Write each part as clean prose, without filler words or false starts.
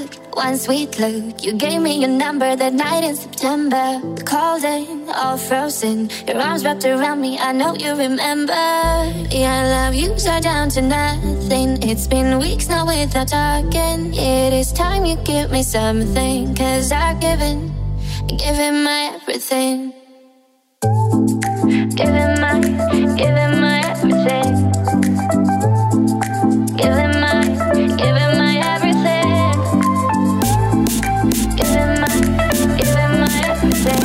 one sweet look. You gave me your number that night in September. Cold and all frozen, your arms wrapped around me, I know you remember. Yeah, I love you so down to nothing. It's been weeks now without talking. It is time you give me something, 'cause I've given my everything. Giving my everything. Giving my everything. Giving my everything. Giving my everything. Giving my everything.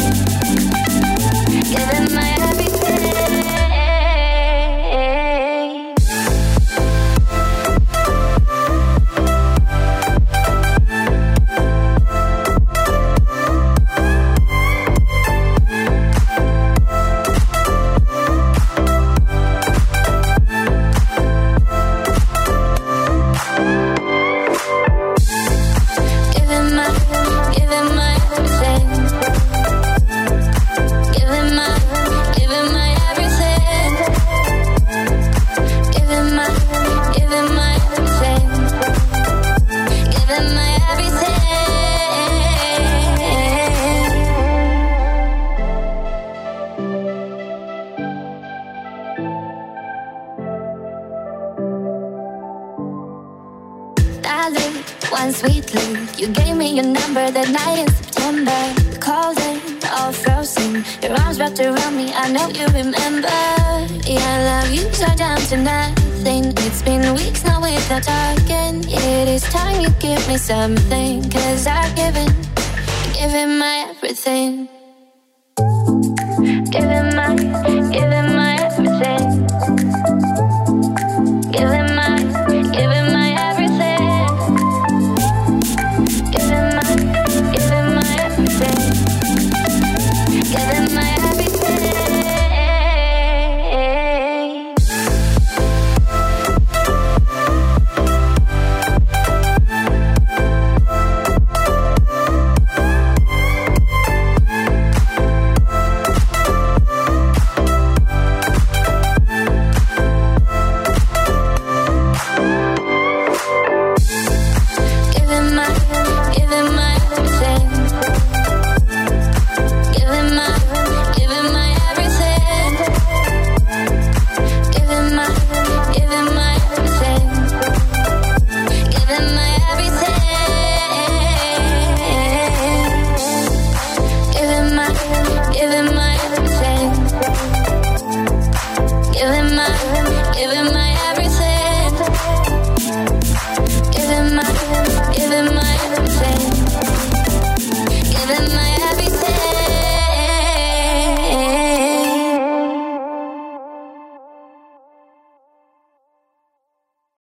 One sweet look. You gave me your number that night in September. Cold and all frozen, your arms wrapped around me, I know you remember. Yeah, I love you so down to nothing. It's been weeks now without talking. It is time you give me something, 'cause I've given my everything.